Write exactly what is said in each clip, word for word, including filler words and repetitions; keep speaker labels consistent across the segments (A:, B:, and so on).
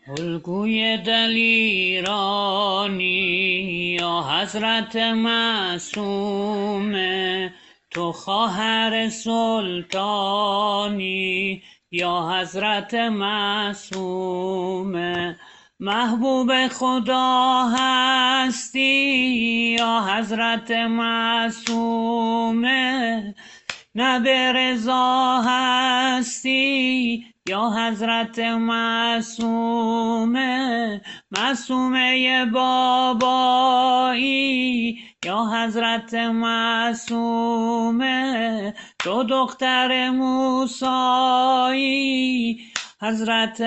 A: الگوی دلیرانی یا حضرت معصوم، تو خواهر سلطانی یا حضرت معصوم، محبوب خدا هستی یا حضرت معصوم، نه به رضا هستی یا حضرت معصومه، معصومه بابایی یا حضرت معصومه، تو دختر موسایی حضرت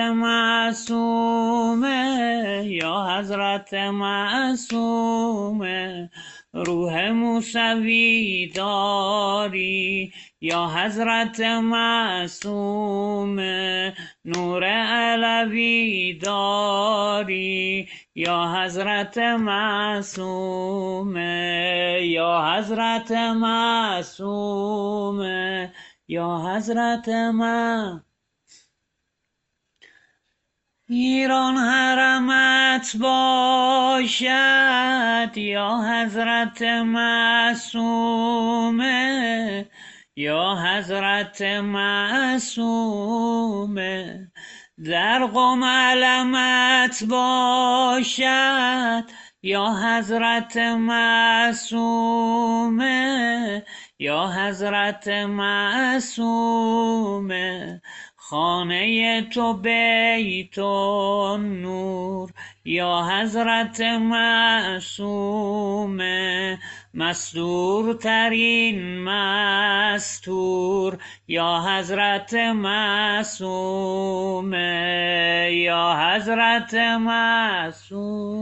A: معصومه یا حضرت معصومه، روح موسوی داری یا حضرت معصومه، نور علوی داری یا حضرت معصومه، یا حضرت معصومه، یا حضرت معصومه. ایران حرمت باشد یا حضرت معصومه، یا حضرت معصومه، در قم علمت باشد یا حضرت معصومه، یا حضرت معصومه، خانه تو بیت نور یا حضرت معصومه، مستور ترین مستور یا حضرت معصومه، یا حضرت معصوم.